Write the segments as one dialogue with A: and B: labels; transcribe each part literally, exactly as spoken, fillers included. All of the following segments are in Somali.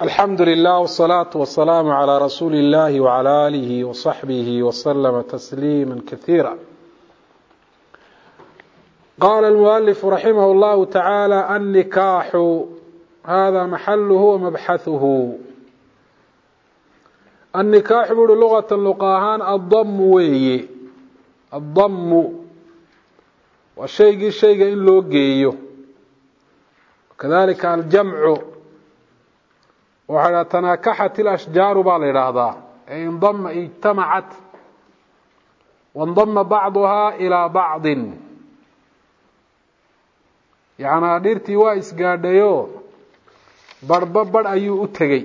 A: الحمد لله والصلاة والسلام على رسول الله وعلى آله وصحبه وسلم تسليما كثيرا. قال المؤلف رحمه الله تعالى: النكاح هذا محله ومبحثه. النكاح بر لغة اللقاهان الضم وي الضم والشيء الشيء إن لو جيو، كذلك الجمع وعلى تناكحت الأشجار بالإرادة أي انضم اجتمعت وانضم بعضها إلى بعض، يعني ديرتي وايس قاديو برببر أيو أتغي.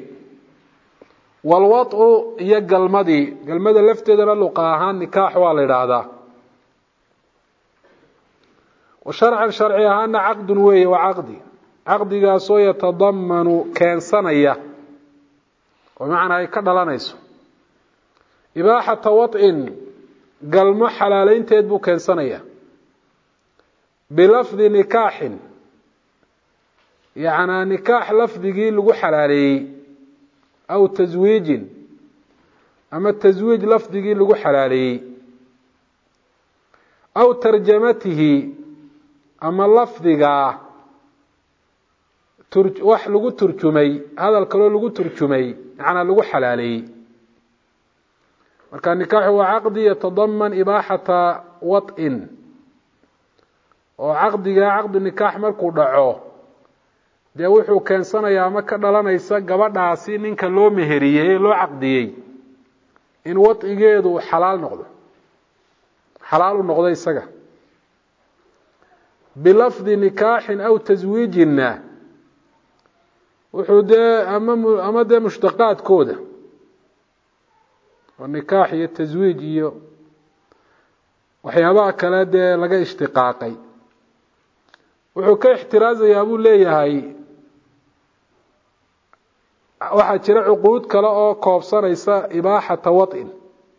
A: والوطء هي قلمدي قلمدي لفتدنا لقاهان نكاح والإرادة. وشرعا شرعيها أن عقد وي وعقدي عقدي قاسو يتضمن كان صنية ومعنى أي كدلانيسو إباحة وطء قلم حلالين تدبو كان صنية بلفظ نكاح، يعني نكاح لفظي لغو حلالي، أو تزويج أما التزويج لفظي لغو حلالي، أو ترجمته أما لفظي wax lagu turjumay hadal kale lagu turjumay macna lagu xalaalay. marka nikaax waa aqdi yatadaman ibahata wat'in, oo aqdiga aqdi nikaax markuu dhaco dee wuxuu keensanayaa ama ka dhalanaysa gabadhaasi ninka loo meheriyay loo aqdiyay in wat'igeedu xalaal noqdo xalaal u noqdo isaga bilafdi nikaahin aw tazwiijina. wuxuu dee ama ama dee mushtaqaadkooda oo nikaax iyo taswiij iyo waxyaabaha kale dee laga ishtiqaaqay. wuxuu ka ixtiraazayaa buu leeyahay waxaa jira cuquud kale oo koobsanaysa ibaaxata wad'in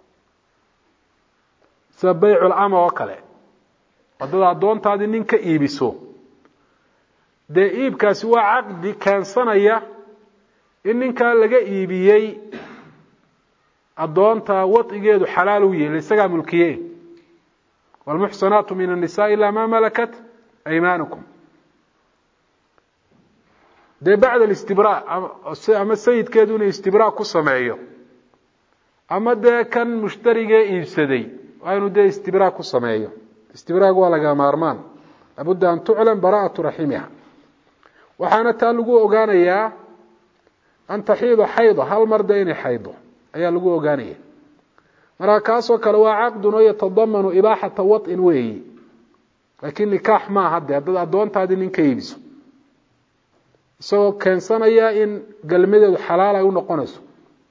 A: sida baycul ama oo kale, wadada addoontaadii nin ka iibiso dee iibkaasi waa caqdi keensanaya in ninkaa laga iibiyey addoonta wad'igeedu xalaal u yeelay isagaa mulkiye. waalmuxsanaatu min annisaa ilaa maa malakat aymaanukum. dee bacda alistibraa ama sayidkeedu inuu istibraa ku sameeyo ama dee kan mushtarigee iibsaday waa inuu dee istibraa ku sameeyo. istibraagu waa laga maarmaan, labudda an tuclam baraa'atu raximiha. waxaana taa lagu ogaanayaa an taxiido xaydo hal marda inay xaydo ayaa lagu ogaanaya. marka kaasoo kale waa caqdun oo yatadamanu ibaaxata wad'in weeyi, laakiin nikaax maaha haddee haddaad addoontaadii nin ka iibiso isagoo keensanaya in galmadeedu xalaal ay u noqonayso.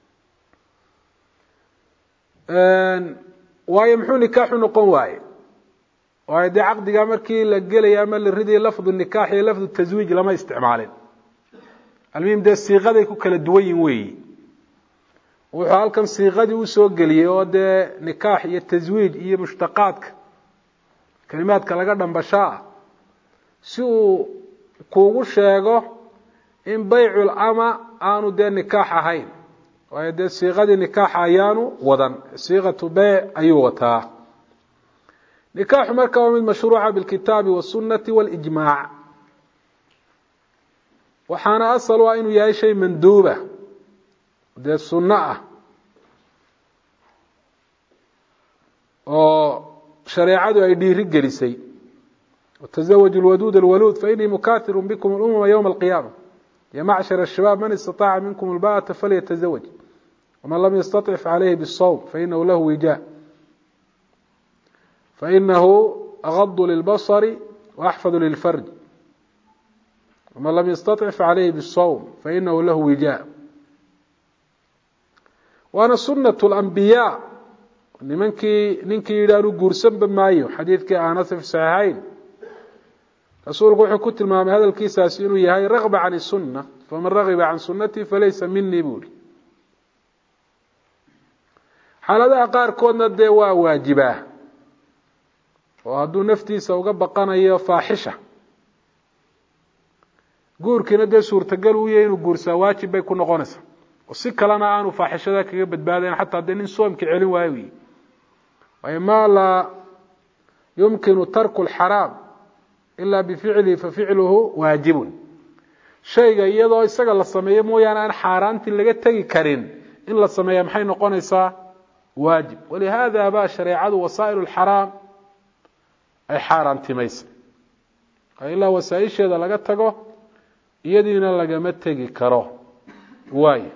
A: waayo muxuu nikaaxu noqon waaye? waayo dee caqdigaa markii la gelaya ama la ridaya lafdu nikaax iyo lafdu taswiij lama isticmaalin. almuhim dee siiqaday ku kala duwan yihin weeyi. wuxuu halkan siiqadii usoo geliyey oo dee nikaax iyo taswiij iyo mushtaqaadka kalimaadka laga dhambashaa si uu kuugu sheego in baycul ama aanu dee nikaax ahayn, waayo dee siiqadii nikaaxa ayaanu wadan, siiqatu beyc ayuu wataa. nikaaxu marka waa mid mashruuca bilkitaabi wasunnati walijmaac, waxaana asal waa inuu yahay shay manduuba dee sunno ah oo shareecadu ay dhiiri gelisay. watazawaju lwaduud alwaluud fainii mukaahiru bikum alumama yowma alqiyaama ya macshar ashabaab man istataaca minkum alba'ata falyatazawaj waman lam yastaطic facalayhi bisawm fainahu lahu wijaa فإنه أغض للبصر وأحفظ للفرج ومن لم يستطع فعليه بالصوم فإنه له وجاء. وأنا سنة الأنبياء nimankii ninkii yidhaanu guursanba maayo xadiidkii Anas fi saxiixayn rasuulku wuxuu ku tilmaamay hadalkiisaasi inuu yahay ragba can sunna faman ragiba can sunnati falaysa minii buuli. xaaladaha qaarkoodna dee waa waajibaa oo hadduu naftiisa uga baqanayo faaxisha guurkiina dee suurtagal uu yahay inuu guursaa waajib bay ku noqonaysaa oo si kalena aanu faaxishada kaga badbaadayn xataa dee nin soomka celin waayo wey waayo maa laa yumkinu tarku alxaraam ilaa bificlihi faficluhu waajibun shayga iyadoo isaga la sameeyo mooyaane aan xaaraantii laga tegi karin in la sameeya maxay noqonaysaa waajib walihaada baa shareecadu wasaa'il alxaraam ay xaaraantimaysa ilaa wasaaisheeda laga tago iyadiina lagama tegi karo waayo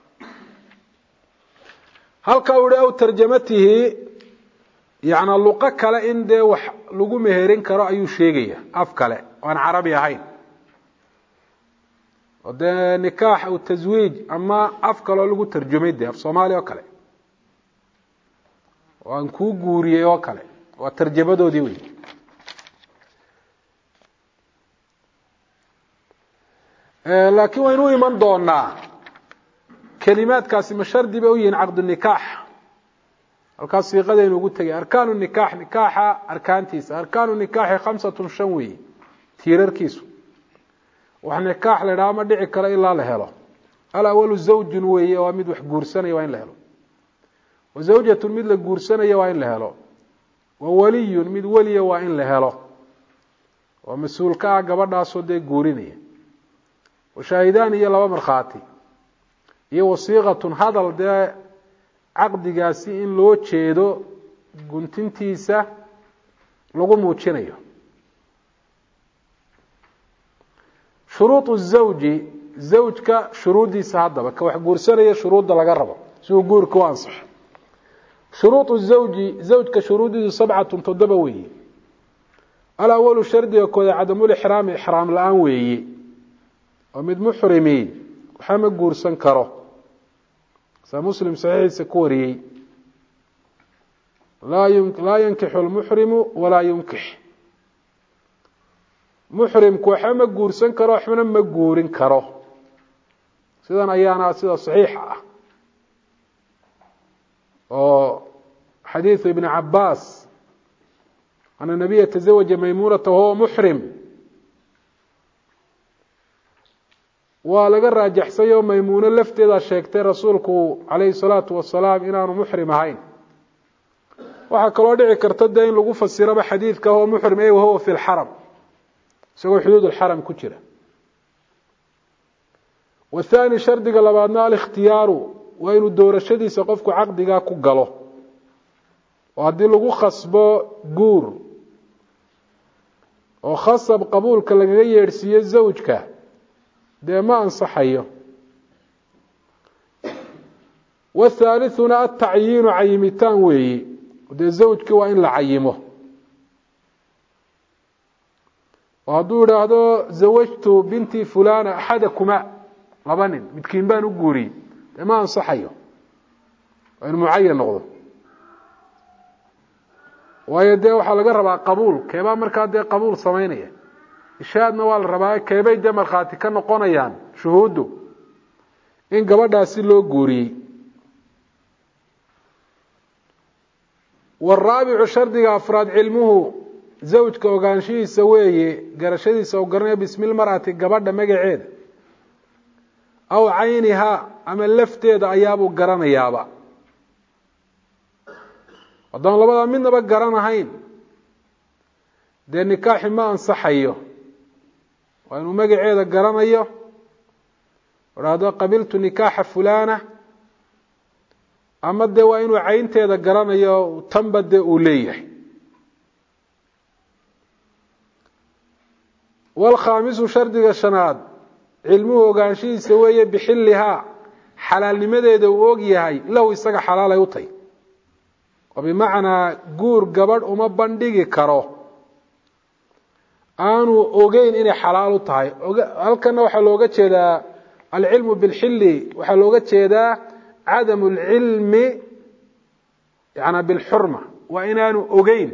A: halka uu aw tarjamatihi yaana luqa kale in dee wax lagu meherin karo ayuu sheegaya af kale oo aan carabi ahayn oo dee nikaax aw taswiij ama af kale oo lagu tarjumay dee af soomaali oo kale oo aan kuu guuriyey oo kale waa tarjamadoodii wey laakiin waynu iman doonaa kelimaadkaasi ma shardi bay u yihiin caqdu nikaax halkaas siiqadaynu ugu tegay arkaanu nikaax nikaaxa arkaantiisa arkaanu nikaaxi khamsatun shan weeye tiirarkiisu wax nikaax la idhaha ma dhici karo ilaa la helo alawalu zawjun weeye waa mid wax guursanaya waa in la helo wa zawjatun mid la guursanaya waa in la helo wa waliyun mid weliya waa in la helo oo mas-uul ka ah gabadhaasoo dee guurinaya washaahidaan iyo laba markhaati iyo wasiiqatun hadal dee caqdigaasi in loo jeedo guntintiisa lagu muujinayo shuruudu zawji zawjka shuruuddiisa haddaba ka wax guursanaya shuruudda laga rabo si uu guurka u ansaxo shuruudu zawji zawjka shuruuddiisu sabcatun toddoba weeye alawalu shardiga kooda cadamulixraami ixraam la-aan weeye oo mid muxrimi waxa ma guursan karo sa muslim saxiixiisa ku wariyey laa yankixu lmuxrimu walaa yunkix muxrimku waxa ma guursan karo waxbana ma guurin karo sidan ayaana sida saxiixa ah oo xadiiثu ibn cabaas ana nabiya taزawaja maymunata wahuwa muxrim waa laga raajaxsay oo maymuuno lafteeda sheegtay rasuulku calayhi salaatu wasalaam inaanu muxrim ahayn waxaa kaloo dhici karta dee in lagu fasiraba xadiidka oo muxrim e wahuwa fi lxaram isagoo xuduud alxaram ku jira wathani shardiga labaadna alikhtiyaaru waa inuu doorashadiisa qofku caqdigaa ku galo oo haddii lagu khasbo guur oo khasab qabuulka lagaga yeedhsiiyo zawjka dee ma ansaxayo wathaalithuna atacyiinu cayimitaan weeyi dee zawjkii waa in la cayimo oo hadduu idhaahdo zawajtu binti fulana axadakuma laba nin midkiin baan u guuriyey dee ma ansaxayo waa in mucayan noqdo waayo dee waxaa laga rabaa qabuul keebaa markaa dee qabuul samaynaya ishaadna waa la rabaa keebay dee markhaati ka noqonayaan shuhuuddu in gabadhaasi loo guuriyey waraabicu shardiga afraad cilmuhu zawjka ogaanshihiisa weeye garashadiisa u garanaya bismi lmar'ati gabadha magaceeda aw caynihaa ama lafteeda ayaabuu garanayaaba haddaan labadaa midnaba garanahayn dee nikaaxi ma ansaxayo waa inuu magaceeda garanayo idhaahdo qabiltu nikaaxa fulana ama dee waa inuu caynteeda garanayo tanba dee uu leeyahay walkhaamisu shardiga shanaad cilmuhu ogaanshihiisa weeye bixillihaa xalaalnimadeeda uu og yahay lahu isaga xalaalay u tahy oo bimacnaa guur gabadh uma bandhigi karo aanu ogeyn inay xalaal u tahay halkana waxaa looga jeedaa alcilmu bilxilli waxaa looga jeedaa cadamu alcilmi yana bilxurma waa inaanu ogeyn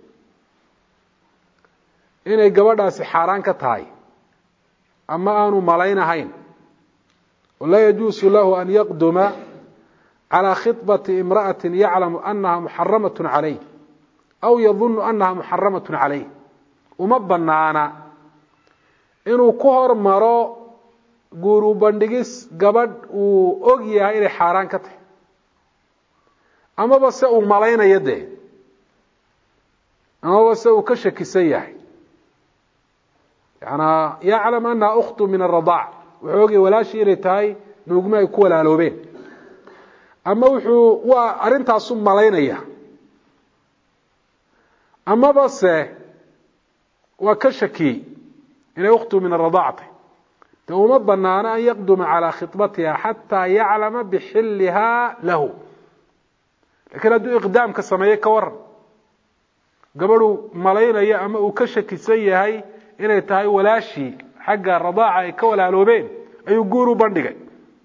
A: inay gabadhaasi xaaraan ka tahay ama aanu malaynahayn walaa yajuusu lahu an yaqduma calى khiطbati imra'ati yaclamu anaha muxaramaة calayh aw yadunu anaha muxaramaة calayh uma banaana inuu ku hormaro guur u bandhigis gabadh uu og yahay inay xaaraan ka tahay amaba se uu malaynayo dee amaba se uu ka shakisan yahay yana yaclam annaha ukhtu min aradaac wuxuu ogyahay walaashii inay tahay nuugma ay ku walaaloobeen ama wuxuu waa arrintaasu malaynaya amaba se waa ka shakiyey inay ukhtu min aradaac de uma banaano an yaqduma calaa khibatiha xataa yaclama bixillihaa lahu lakiin hadduu iqdaamka sameeye ka waran gabadhuu malaynayo ama uu ka shakisan yahay inay tahay walaashii xagga radaaca ay ka walaaloobeen ayuu guur u bandhigay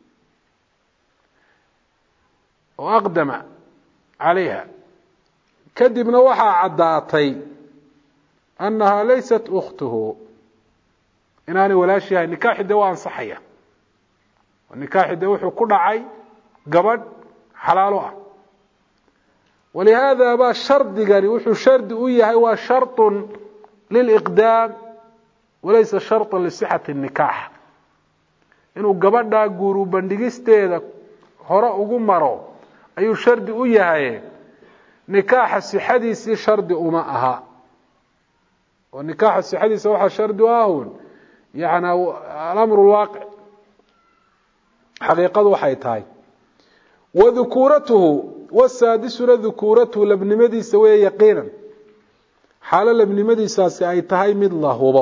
A: oo aqdama calayha kadibna waxaa caddaatay annahaa laysat ukhtuhu inaanay walaashi yahay nikaaxi de waa ansaxaya nikaaxi de wuxuu ku dhacay gabadh xalaalo ah walihaada baa shardigani wuxuu shardi u yahay waa sharطun liliqdaam walaysa sharطan lisixati الnikaax inuu gabadha guur u bandhigisteeda hore ugu maro ayuu shardi u yahay nikaaxa sixadiisii shardi uma aha oo nikaaxa sixadiisa waxaa shardi u ahun يعني الأمر الواقع حقيقة وحيتاي وذكورته والسادس ذكورته لابن مدي سوية يقينا حال لابن مدي ساسي أي تهي مثله هو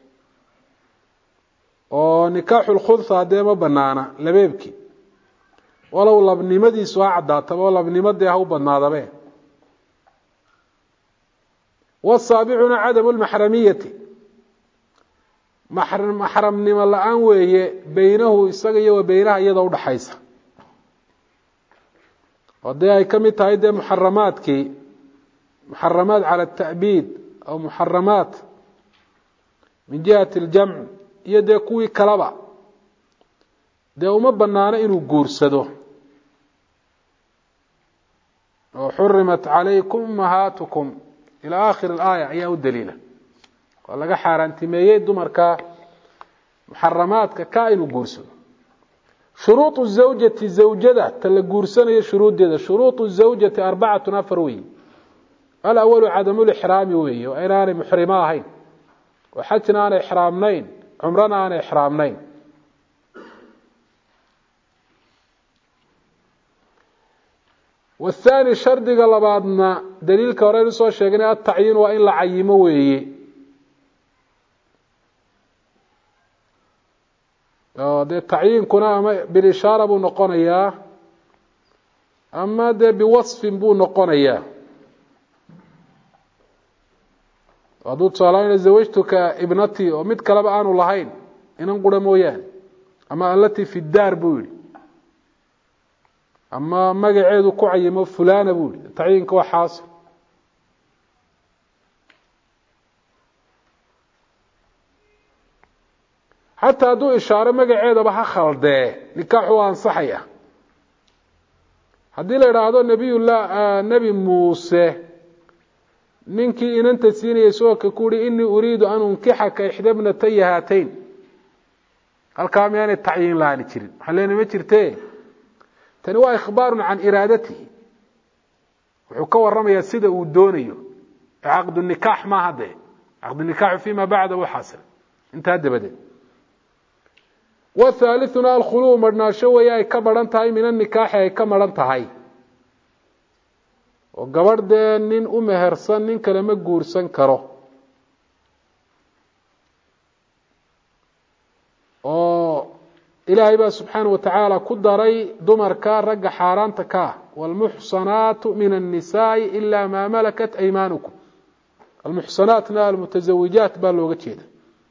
A: ونكاح الخلطة ديما بنانا لبيبكي ولو لابن مدي سواء عداتا ولا ابن مدي هو بنانا به والسابعنا عدم المحرمية maxramnimo la-aan weeye beynahu isaga iyo wa beynaha iyada udhaxaysa oo dee ay ka mid tahay dee muxaramaadkii muxaramaat cala ata'biid aw muxaramaat min jihati aljamc iyo dee kuwii kalaba dee uma banaano inuu guursado oo xurimat calaykum ummahaatukum ilaa aakhiri alaaya ayaa u daliila waa laga xaaraantimeeyey dumarka muxaramaadka ka inuu guursado shuruuط zawjati zawjada ta la guursanayo shuruudeeda shuruuط zawjati arbacatun afar weeye alawalu cadamu lixraami weeye waa inaanay muxrimo ahayn oo xajna aanay ixraamnayn cumrana aanay ixraamnayn والثاني shardiga labaadna daliilka hore aynu soo sheegnay atacyiin waa in la cayimo weeye dee tacyiinkuna ama bilishaara buu noqonayaa ama dee biwasfin buu noqonayaa hadduu tusaalaana zawajtuka ibnati oo mid kaleba aanu lahayn inan qura mooyaane ama alati fi daar buu yihi ama magaceedu ku cayimo fulana buu yihi tacyiinka waa xaasil xataa hadduu ishaaro magaceedaba ha khaldee nikaaxu waa ansaxaya haddii la idhaahdo nabiyullah nebi muuse ninkii inanta siinayay soolka ku uhi inii uriidu an unkixaka ixda bnataya haatayn halkaa miyaanay tacyiin la-aani jirin waxaan leenahay ma jirtee tani waa ikhbaarun can iraadatihi wuxuu ka waramayaa sida uu doonayo caqdu nikaax maaha dee caqdu nikaaxu fima bacda waxaasila intaa dabadeed والثالثنا الخلو marnaasho way ay ka baran tahay min nikaax ay ka maran tahay oo gabadheen nin u mehersan nin kale ma guursan karo oo ilaahay baa subxaanahu wa tacaala ku daray dumarka ragga xaaraanta ka والمحصنات من النساء إلا ما ملكت أيمانكم المحصناتنا المتزوجات baa looga jeeda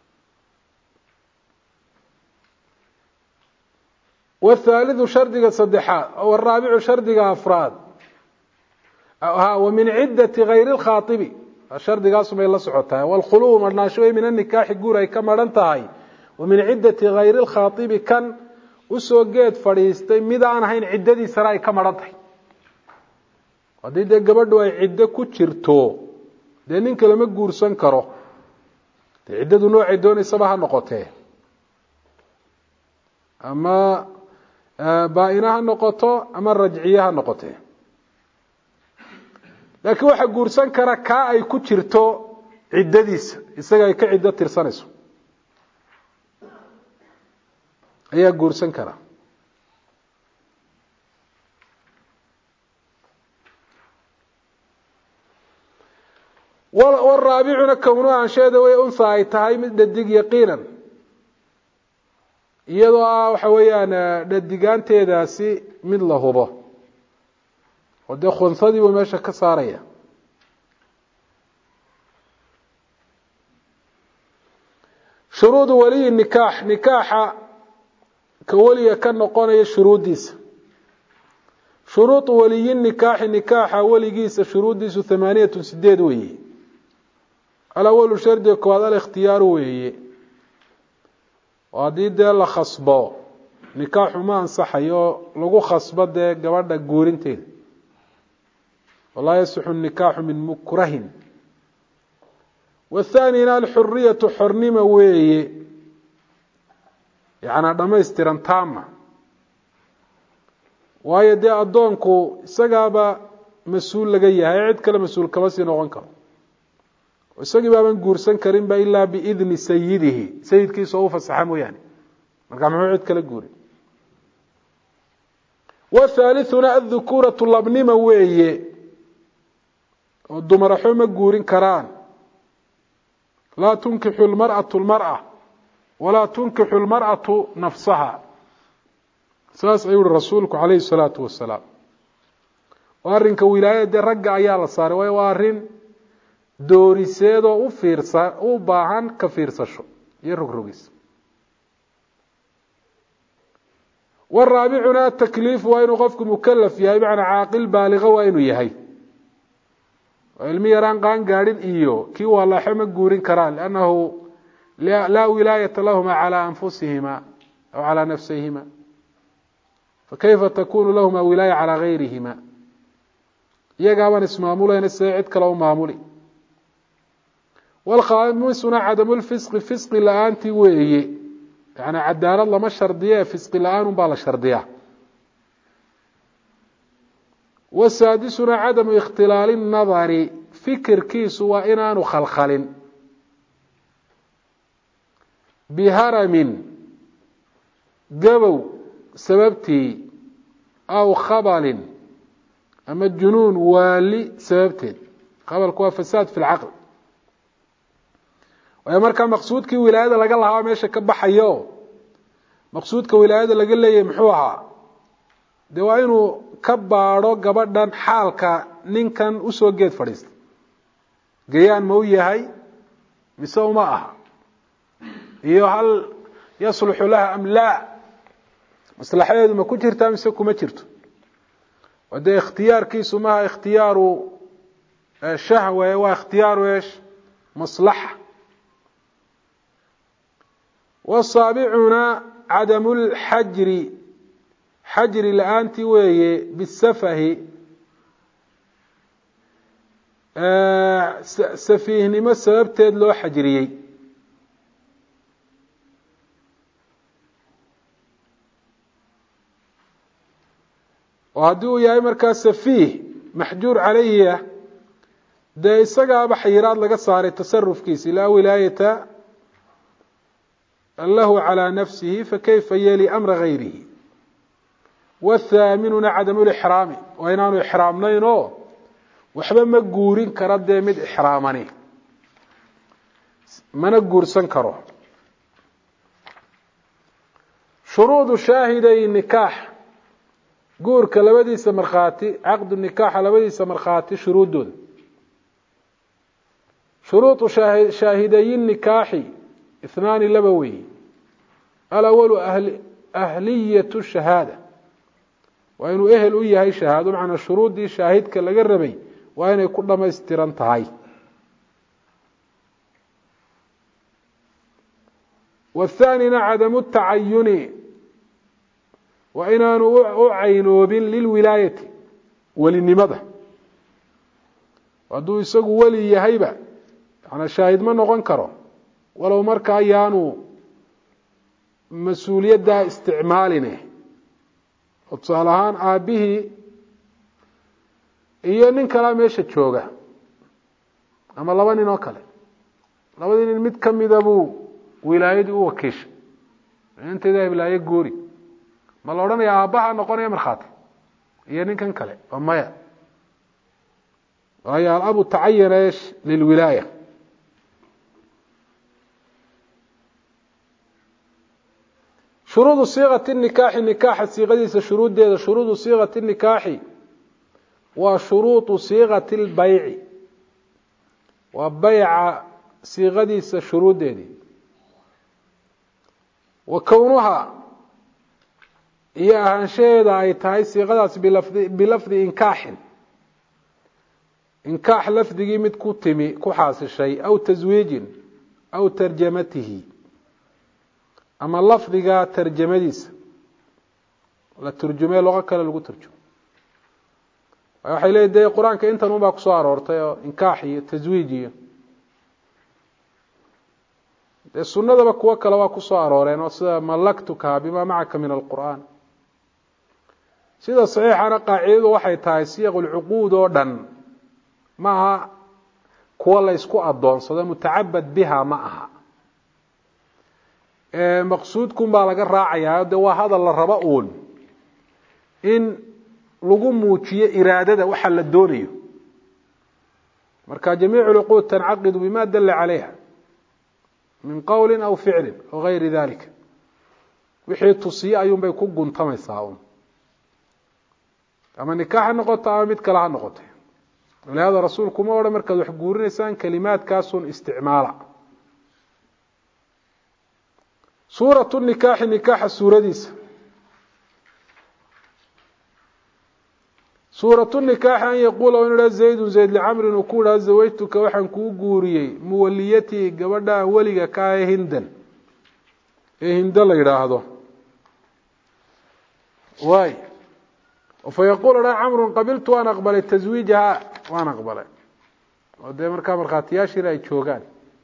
A: والثالث شردق صدحات أو الرابع شردق أفراد ومن عدة غير الخاطب الشردق أصبح الله سعوتها والخلو مرناشوي من النكاح قوري كما رنتهاي ومن عدة غير الخاطب كان أسوقيت فريستي ميدان هين عدة سراي كما رنتهاي ودي دي قبردوا عدة كتشرتو دي ننك لما قورسان كرو ciddadu noocay doonaysaba ha noqotee ama baa-ina ha noqoto ama rajciye ha noqotee laakiin waxaa guursan kara kaa ay ku jirto ciddadiisa isaga ay ka ciddo tirsanayso ayaa guursan kara waraabicuna kownu ansheeda way unsa ay tahay mid dhadig yaqiinan iyadoo ah waxa weeyaan dhadigaanteedaasi mid la hubo oo dee khunsadii buu meesha ka saaraya shuruudu waliyi nikaax nikaaxa ka weliga ka noqonaya shuruuddiisa shuruudu waliyi nikaaxi nikaaxa weligiisa shuruuddiisu thamaaniyatun sideed weeye alawalu shardiga koowaad alikhtiyaaru weeye oo haddii dee la khasbo nikaaxu ma ansaxayo lagu khasbo dee gabadha guurinteeda walaa yasixu nikaaxu min mukrahin wathaanina alxuriyatu xornima weeye yacnaa dhamaystiran taama waayo dee addoonku isagaaba mas-uul laga yahay cid kale mas-uul kama sii noqon karo isagii baaban guursan karinba ilaa biidni sayidihi sayidkiisa oo u fasaxa mooyaane marka muxuu cid kala guurin wathaalithuna adhukuuratu labnima weeye oo dumaraxo ma guurin karaan laa tunkixu lmar'atu lmar'a walaa tunkixu lmar'atu nafsaha saas ayuu uhi rasuulku calayhi salaatu wasalaam oo arrinka wilaayada dee ragga ayaa la saaray waayo waa arrin dooriseedoo u fiirsa u baahan ka fiirsasho iyo rogrogis waraabicuna atakliifu waa inuu qofku mukalaf yahay macnaa caaqil baaliqa waa inuu yahay oo ilmi yaraan qaan gaadhin iyo kii walaxo ma guurin karaan liannahu laa wilaayata lahuma calaa anfusihima aw calaa nafsihima fakayfa takunu lahuma wilaaya calaa gayrihima iyagaabaan ismaamulayna sida cid kale u maamuli walkhaamisuna cadamu lfisqi fisqi la-aantii weeye yani cadaalad lama shardiye fisqi la-aan unbaa la shardiyaa wasaadisuna cadamu ikhtilaali nadari fikirkiisu waa inaanu khalkhalin biharamin gabow sababtii aw khabalin ama junuun waali sababteed khabalku waa fasaad fi lcaql waayo markaa maqsuudkii wilaayada laga lahaa meesha ka baxayo maqsuudka wilaayada laga leeyahay muxuu ahaa dee waa inuu ka baadho gabadhan xaalka ninkan usoo geed fadhiista gayaan ma u yahay mise uma aha iyo hal yasluxu laha am laa maslaxadeedu ma ku jirtaa mise kuma jirto waa dee ikhtiyaarkiisu maha ikhtiyaaru shahwa waa ikhtiyaaru eesh maslaxa wasaabicuna cadamu lxajri xajri la-aantii weeye bisafahi safiihnimo sababteed loo xajriyey oo haddii uu yahay markaa safiih maxjuur calayhi ah dee isagaaba xayiraad laga saaray tasarufkiisi laa wilaayata lahu calىa nafsihi fakayfa yeli amra gayrihi wathaaminuna cadamu lixraami waa inaanu ixraamnayn oo waxba ma guurin kara dee mid ixraamani mana guursan karo shuruudu shaahiday nikaax guurka labadiisa markhaati caqdu nikaaxa labadiisa markhaati shuruuddooda shuruudu shaahidayi nikaaxi اثناani laba weyi alawalu ahliyatu shahaada waa inuu ehel u yahay shahaado macnaa shuruuddii shaahidka laga rabay waa inay ku dhamaystiran tahay والثانina cadamu التacayuni waa inaanu u caynoobin lilwilaayati welinimada hadduu isagu weli yahayba manaa shaahid ma noqon karo walow marka ayaanu mas-uuliyaddaa isticmaaline oo tusaale ahaan aabbihii iyo nin kalaa meesha jooga ama laba nin oo kale labadii nin mid ka mida buu wilaayadii u wakiishay inteeda wilaayad goori ma la odhanaya aabbaha noqonaya markhaati iyo ninkan kale oo maya waayo alabu tacayana eesh lilwilaaya shuruudu siiqati nikaaxi nikaaxa siiqadiisa shuruuddeeda shuruudu siiqati nikaaxi waa shuruudu siiqati lbayci waa bayca siiqadiisa shuruuddeedii wa kownuha iyo ahaanshaheeda ay tahay siiqadaas bilafdi bilafdi inkaaxin inkaax lafdigii mid ku timi ku xaasishay aw taswiijin aw tarjamatihi ama lafdiga tarjamadiisa la turjumay luqo kale lagu turjumo waxay leedahay quraanka intan uu baa ku soo aroortay oo inkaax iyo taswiij iyo de sunnadaba kuwa kale waa ku soo arooreen oo sida malaktuka bima macaka min alquraan sida saxiixana qaacidadu waxay tahay siiqul uquud oo dhan maaha kuwa la isku adoonsado mutaabad biha ma aha ee maqsuudkum baa laga raacayaa de waa hadal la raba uun in lagu muujiyo iraadada waxa la doonayo marka jamiicu uquud tanaqid bima dalla alayha min qawl aw fi'l aw ghayr dhalika wixii tusiyo ayuun bay ku guntamaysaa uun ama nikaax noqoto ama mid kale ha noqoto walaada rasuulku ma wada markaad wax guurinaysaan kalimaadkaasun isticmaala suuratu nikaax nikaax suuradiisa suuratu nikaax an yaqula inna zayd zayd li amr in kuula zawaytuka waxaan ku guuriyay muwalliyati gabadha waliga ka ah hindan ee hinda la yiraahdo way وفيقول أنا عمرو قبلت وأنا أقبل تزويجها وأنا أقبل وده مركا مرخاتياشي لا يجوغان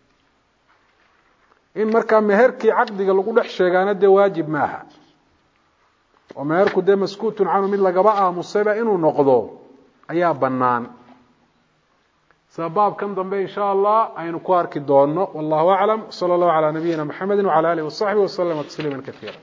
A: إن مركا مهركي عقدي قال لقول حشيغان ده واجب معها ومهركو ده مسكوت عنه من لقباء مصيبة إنه نقضه أيها بنان سباب كم ضمبه إن شاء الله أين كوارك الدونه والله أعلم صلى الله على نبينا محمد وعلى آله وصحبه وسلم تسليما كثيرا